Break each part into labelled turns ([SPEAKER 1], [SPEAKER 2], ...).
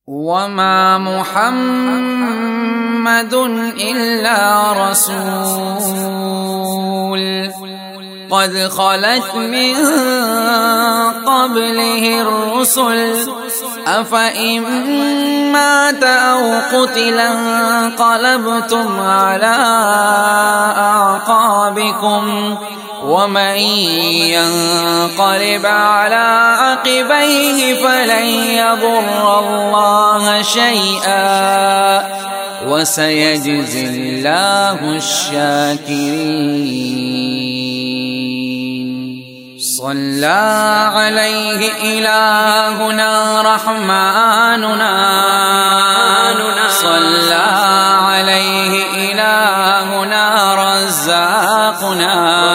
[SPEAKER 1] وما محمد إلا رسول قد خلت من قبله الرسل أفإن مات أو قتلا انقلبتم على أعقابكم ومن ينقلب على عقبيه فلن يضر الله شيئا وسيجزي الله الشاكرين. صلى عليه إلهنا رحماننا صلى عليه إلهنا رزاقنا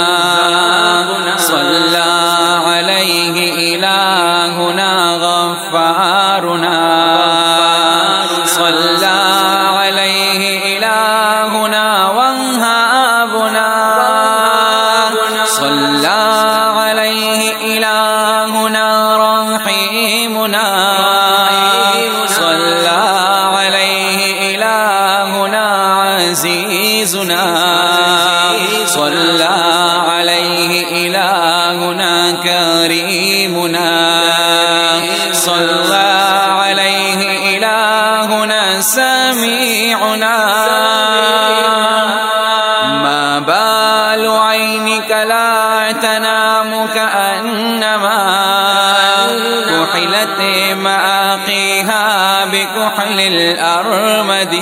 [SPEAKER 1] صلى عليه إلهنا غفارنا صلى عليه إلهنا وهابنا صلى عليه إلهنا رحيمنا صلى عليه إلهنا عزيزنا صلى عليه إلهنا كريمنا صلى عليه إلهنا سميعنا. ما بال عينك لا تنام كأنما كحلت مآقيها بكحل الأرمد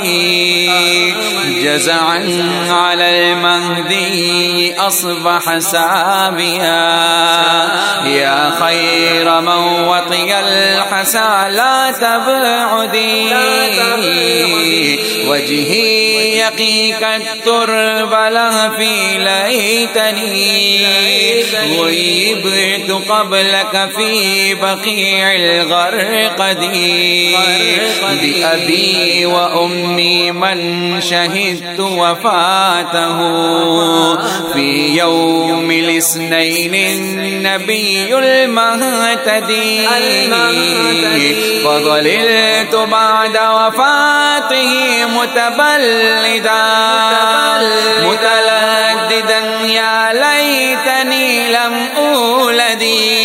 [SPEAKER 1] جزعا على المهدي أصبح سابيا يا خير من وطي الحسى لا تبعدي وجهي يقيك الترب لهفي ليتني غيبت قبلك في بقيع الغرقد بأبي وأمي من شهدت وفاته في يوم الاثنين النبي المهتدي فظللت بعد وفاته متبلدا متلددا يا ليتني لم أولدي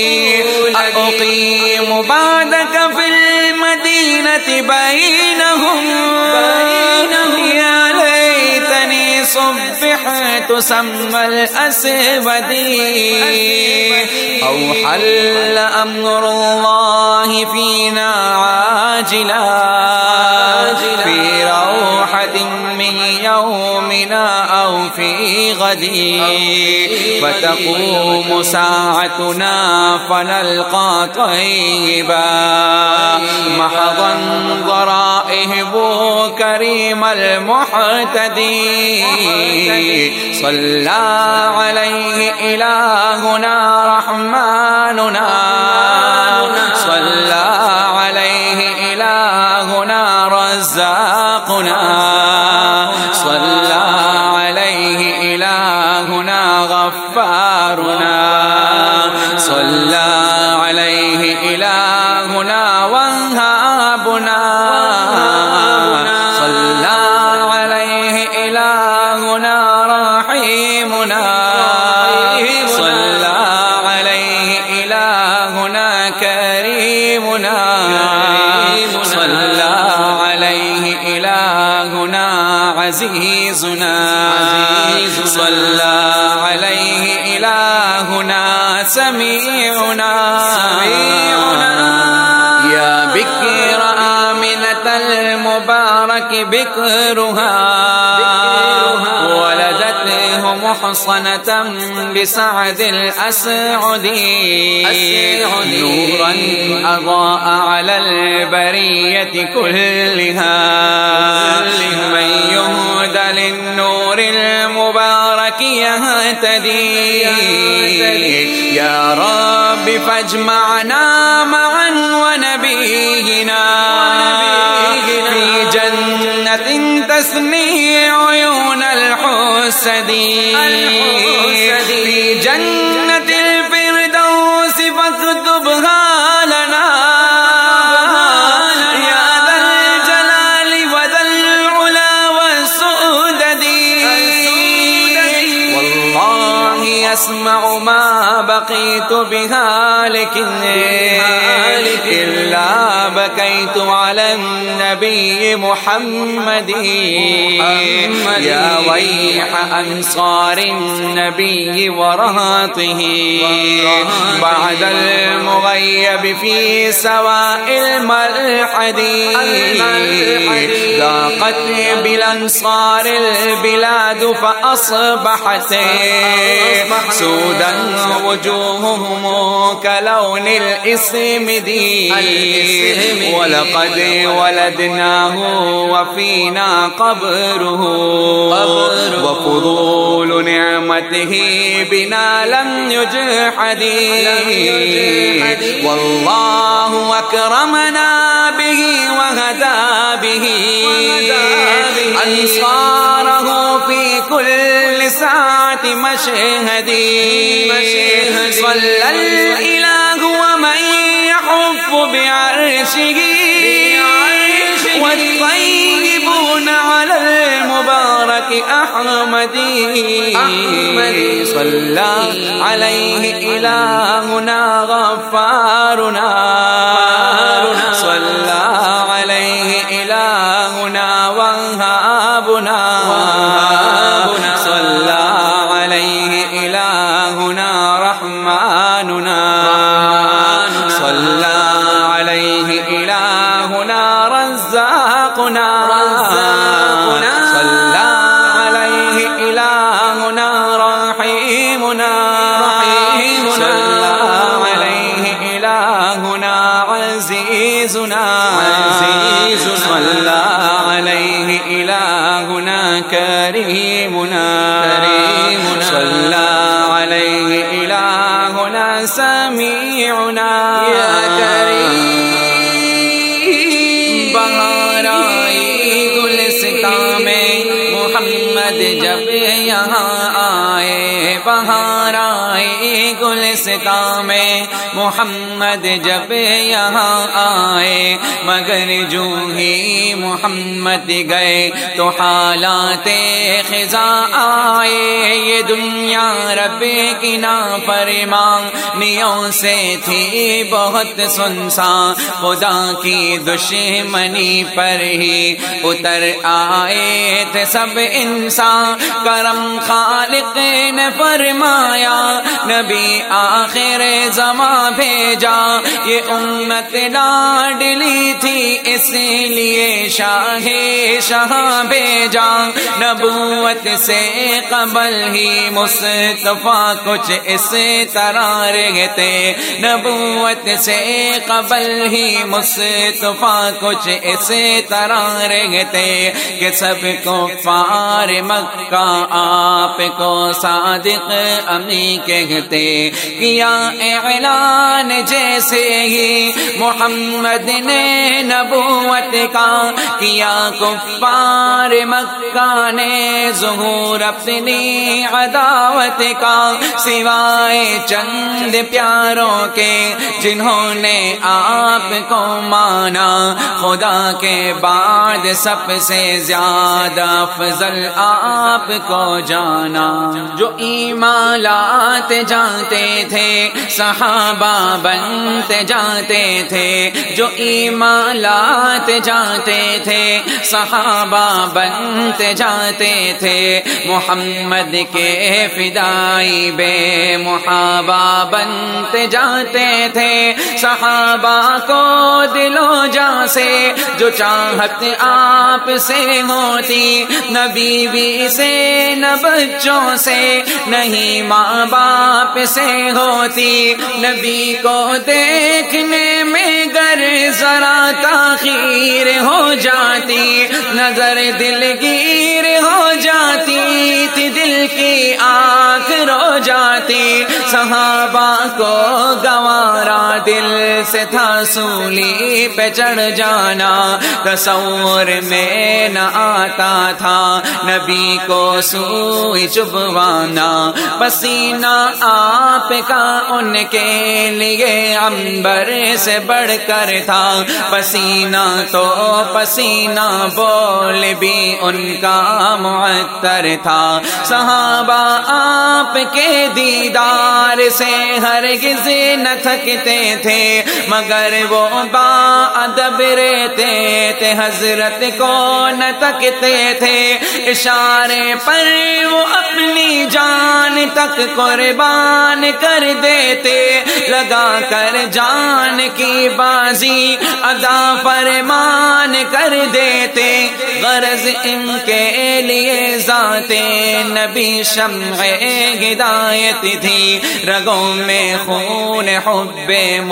[SPEAKER 1] أقيم بعدك في المدينة بينهم يا ليتني صبحت سمى الأسودي أو حل أمر الله فينا عاجلا في روحة من يومنا أو في غدي فتقوم ساعتنا فنلقى طيبا محضا ضرائه كريم المحتدي صلى عليه إلهنا رحماننا صلى عليه إلهنا رزاقنا صلى عليه إلهنا غفارنا صلى عليه إلهنا وهابنا صلى عليه إلهنا رحيمنا صلى عليه إلهنا كريمنا صلى عليه إلهنا عزيزنا صلى عليه إلهنا سميعنا يا بكر آمنة المبارك بكرها ولدته محصنة بسعد الأسعدي نورا أضاء على البرية كلها من يهدى للنور المبارك يهتدي يا رب فاجمعنا معا ونبينا في جنة تثني عيون الحسد في جنة الفردوس فاكتبها لنا يا رأيت بهالك إلا بكيت على النبي محمد يا ويح أنصار النبي ورهاطه بعد المغيب في سواء الملحد ضاقت بالأنصار البلاد فأصبحت سودا وجوههم كلون الإسمد ولقد ولدناه وفينا قبره وفضول نعمته بنا لم يجحد والله أكرمنا به وهدى به أنصاره في كل ساعة مشهد صلى الإله ومن يحف بعرشه والطيبون على المبارك أحمد صلى عليه إلهنا غفارنا صلى عليه إلهنا وهابنا صلى عليه إلهنا رحماننا صلى عليه إلهنا رزاقنا صلى عليه إلهنا رحيمنا صلى عليه إلهنا عزيزنا صلى عليه إلهنا كريمنا صلى عليه إلهنا سميعنا يا كريم بہار آئی گلستان میں محمد جب یہاں آئے بہار آئی گلستان میں محمد جب یہاں آئے مگر جو ہی محمد گئے تو حالات خزاں آئے یہ دنیا رب کی نافرمانیوں سے تھی بہت سنسان خدا کی دشمنی پر ہی اتر آئے تھے سب انسان کرم خالق نے فرمایا نبی آخر زمان بھیجا یہ امت لاڈلی تھی اس لیے شاہ بھیجا نبوت سے قبل ہی مصطفیٰ کچھ اس طرح رہتے نبوت سے قبل ہی مصطفیٰ کچھ اس طرح رہتے کہ سب کو کفار مکہ آپ کو صادق امی کہتے کیا اعلان جیسے ہی محمد نے نبوت کا کیا کفار مکہ نے ظہور اپنی عداوت کا سوائے چند پیاروں کے جنہوں نے آپ کو مانا خدا کے بعد سب سے زیادہ افضل آپ کو جانا جو ایمان لاتے جاتے تھے صحابہ بنتے جاتے تھے جو ایمان لاتے جاتے تھے صحابہ بنتے جاتے تھے محمد کے فدائی بے محابہ بنتے جاتے تھے صحابہ کو دل و جاں سے جو چاہت آپ سے ہوتی نہ بیوی سے نہ بچوں سے نہیں ماں باپ سے ہوتی نبی کو دیکھنے میں گر ذرا تاخیر ہو جاتی نظر دلگیر ہو جاتی تھی دل کی آنکھ رو جاتی صحابہ کو گوارا دل سے تھا سولی پہ چڑھ جانا تصور میں نہ آتا تھا نبی کو سوئی چبوانا پسینہ آپ کا ان کے لیے عنبر سے بڑھ کر تھا پسینہ تو پسینہ بول بھی ان کا معطر تھا صحابہ آپ آپ کے دیدار سے ہرگز نہ تھکتے تھے، مگر وہ باادب رہتے تھے، حضرت کو نہ تکتے تھے، اشارے پر وہ اپنی جان تک قربان کر دیتے، لگا کر جان کی بازی ادا فرمان کر دیتے، غرض ان کے لیے ذات نبی شمع ہدایت تھی، رگوں میں خون حب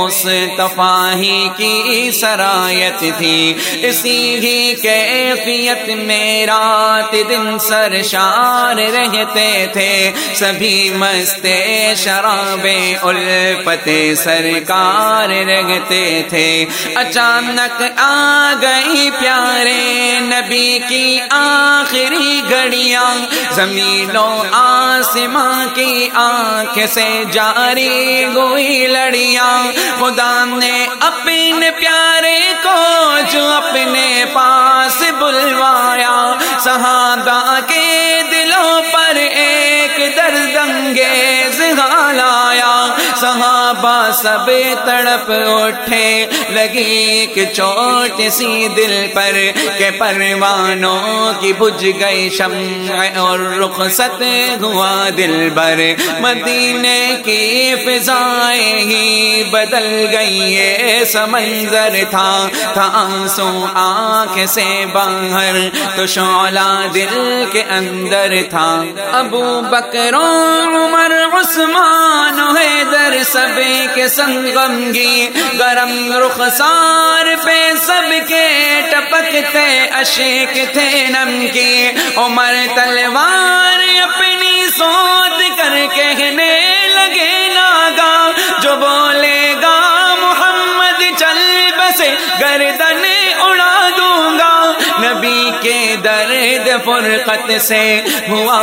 [SPEAKER 1] مصطفیٰ ہی کی سرایت تھی، اسی ہی کیفیت میں رات دن سرشار رہتے تھے، سبھی مست شراب الفت سرکار رہتے تھے۔ اچانک آ گئی پیارے نبی کی آخری گھڑیاں، زمین و آسمان کی آنکھ سے جاری ہوئی لڑیاں، خدا نے اپنے پیارے کو جو اپنے پاس بلوایا، صحابہ کے دلوں پر ایک درد انگیز حال آیا، صحابہ سب تڑپ اٹھے، لگی ایک چوٹ سی دل پر کہ پروانوں کی بجھ گئی شمع اور رخصت ہوا دل بر، مدینے کی فضائیں ہی بدل گئی، یہ سمنظر تھا آنسو آنکھ سے باہر تو شعلہ دل کے اندر تھا، ابو بکر عمر عثمان حیدر سب کے سنگ غمگی، گرم رخسار پہ سب کے ٹپکتے اشک تھے نمکی، عمر تلوار اپنی سوت کر کہنے لگے لاگا، جو بولے گا محمد چل بسے گردن اڑا دوں گا، نبی کے درد فرقت سے ہوا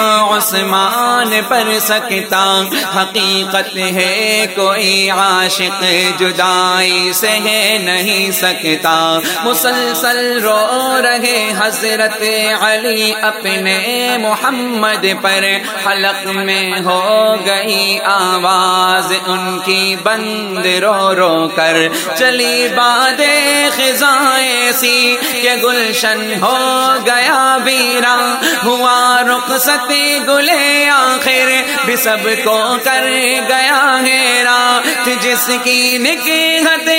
[SPEAKER 1] عثمان پر سکتا، حقیقت ہے کوئی عاشق جدائی سہ نہیں سکتا، مسلسل رو رہے حضرت علی اپنے محمد پر، حلق میں ہو گئی آواز ان کی بند رو رو کر، چلی باد خزاں ایسی کہ گلشن ہو گیا ویراں، ہوا رخصت گلے آخر بھی سب کو کر گیا گھیرا، جس کی نکہت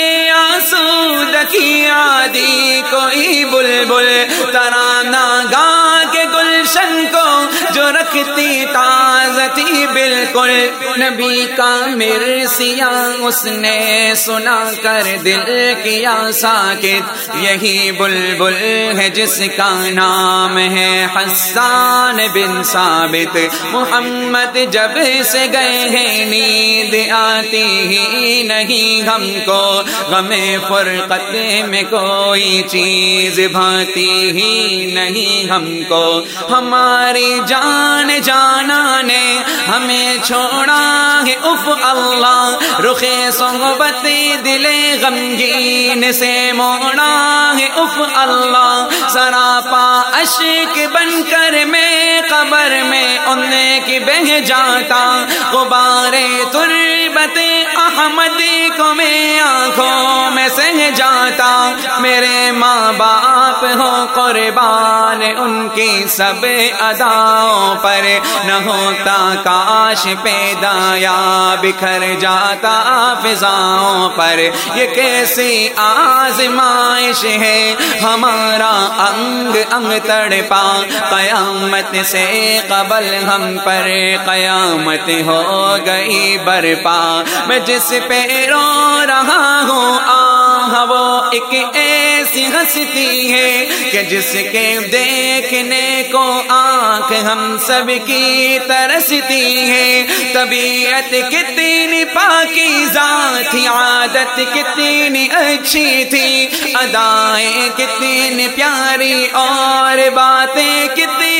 [SPEAKER 1] آسود کی عادی کوئی بلبل ترانہ گا کے گلشن کو جو رکھتی تازتی بالکل، نبی کا مرثیہ اس نے سنا کر دل کیا ساکت، یہی بلبل ہے جس کا نام ہے حسان بن ثابت، محمد جب سے گئے ہیں نیند آتی ہی نہیں ہم کو، غم فرقت میں کوئی چیز بھاتی ہی نہیں ہم کو، ہماری جان جانا نے ہمیں چھوڑا ہے اف اللہ، رخ صحبت دل غمگین سے موڑا ہے اف اللہ، سراپا اشک بن کر میں قبر میں ان کی بہ جاتا، غبار تربت احمدی کو میں آنکھوں میں سہ جاتا، میرے ماں باپ ہو قربان ان کی سب اداؤں پر، نہ ہوتا کاش پیدا یا بکھر جاتا فضاؤں پر، یہ کیسی آزمائش ہے ہمارا انگ انگ تڑپا، قیامت سے قبل ہم پر قیامت ہو گئی برپا، میں جس پہ رو رہا ہوں وہ ایک ایسی ہستی ہے کہ جس کے دیکھنے کو آنکھ ہم سب کی ترستی ہے، طبیعت کتنی پاکیزہ تھی، عادت کتنی اچھی تھی، ادائیں کتنی پیاری اور باتیں کتنی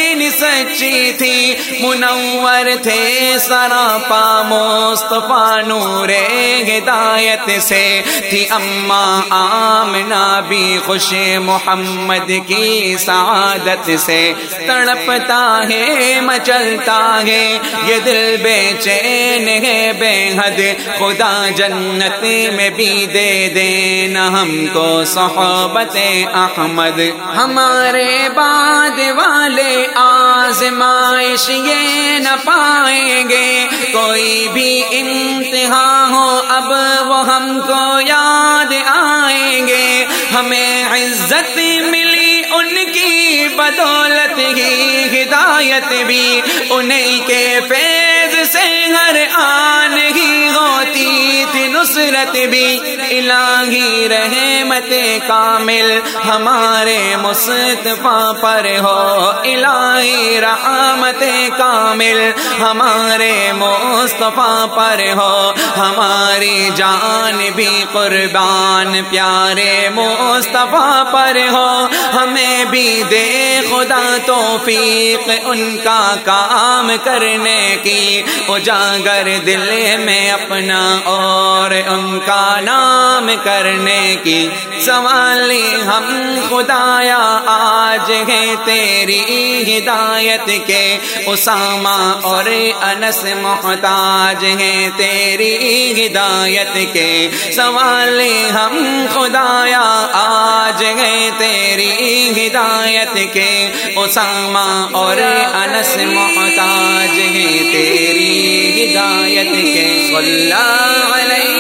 [SPEAKER 1] دین سچی تھی، منور تھے سراپا مصطفیٰ نور ہدایت سے، تھی اماں آمنہ بھی خوش محمد کی سعادت سے، تڑپتا ہے مچلتا ہے یہ دل بے چین ہے بے حد، خدا جنت میں بھی دے دینا ہم کو صحبت احمد، ہمارے بعد والے آزمائش یہ نہ پائیں گے، کوئی بھی امتحان ہو اب وہ ہم کو یاد آئیں گے، ہمیں عزت ملی ان کی بدولت ہی، ہدایت بھی انہیں کے فیض سے ہر آن ہی ہوتی تھی، نصرت بھی الہی رحمت کامل ہمارے مصطفیٰ پر ہو، الہی رحمت کامل ہمارے مصطفیٰ پر ہو، ہماری جان بھی قربان پیارے مصطفیٰ پر ہو، ہمیں بھی دے خدا توفیق ان کا کام کرنے کی، اجاگر دل میں اپنا اور ان کا نام کرنے کی، سوالی ہم خدایا آج ہے تیری ہدایت کے، اسامہ اور انس محتاج ہیں تیری ہدایت کے، سوالی ہم خدایا آج ہے تیری ہدایت کے، اسامہ اور انس محتاج ہیں تیری ہدایت کے، صلی اللہ علیہ